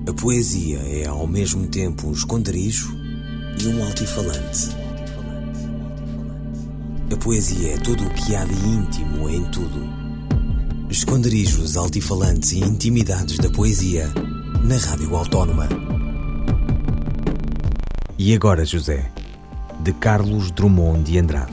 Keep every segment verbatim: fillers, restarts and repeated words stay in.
A poesia é ao mesmo tempo um esconderijo e um altifalante. A poesia é tudo o que há de íntimo em tudo. Esconderijos, altifalantes e intimidades da poesia na Rádio Autónoma. E agora, José, de Carlos Drummond de Andrade.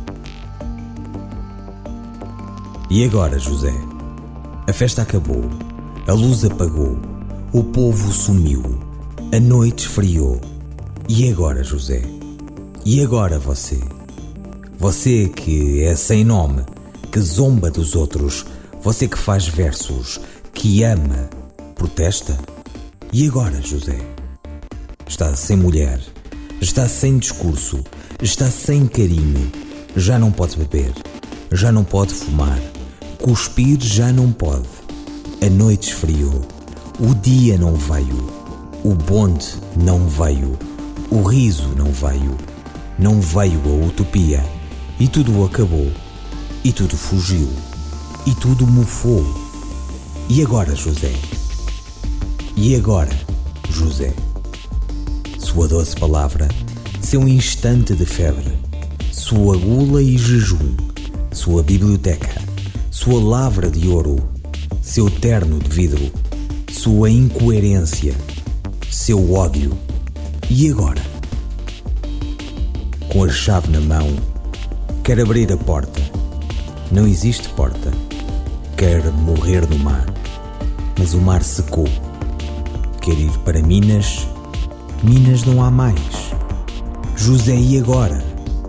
E agora, José, a festa acabou, a luz apagou, o povo sumiu, a noite esfriou. E agora, José? E agora você? Você que é sem nome, que zomba dos outros, você que faz versos, que ama, protesta? E agora, José? Está sem mulher, está sem discurso, está sem carinho, já não pode beber, já não pode fumar, cuspir já não pode. A noite esfriou, o dia não veio, o bonde não veio, o riso não veio, não veio a utopia, e tudo acabou, e tudo fugiu, e tudo mofou. E agora, José? E agora, José? Sua doce palavra, seu instante de febre, sua gula e jejum, sua biblioteca, sua lavra de ouro, seu terno de vidro, sua incoerência, seu ódio. E agora? Com a chave na mão, quer abrir a porta. Não existe porta. Quer morrer no mar, mas o mar secou. Quer ir para Minas, Minas não há mais. José, e agora?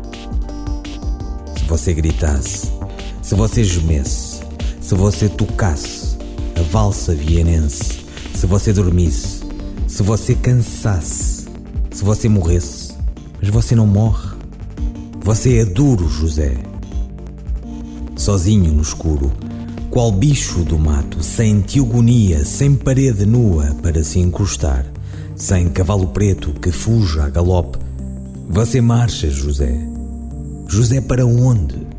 Se você gritasse, se você gemesse, se você tocasse a valsa vienense, se você dormisse, se você cansasse, se você morresse, mas você não morre. Você é duro, José. Sozinho no escuro, qual bicho do mato, sem teogonia, sem parede nua para se encostar, sem cavalo preto que fuja a galope, você marcha, José. José, para onde?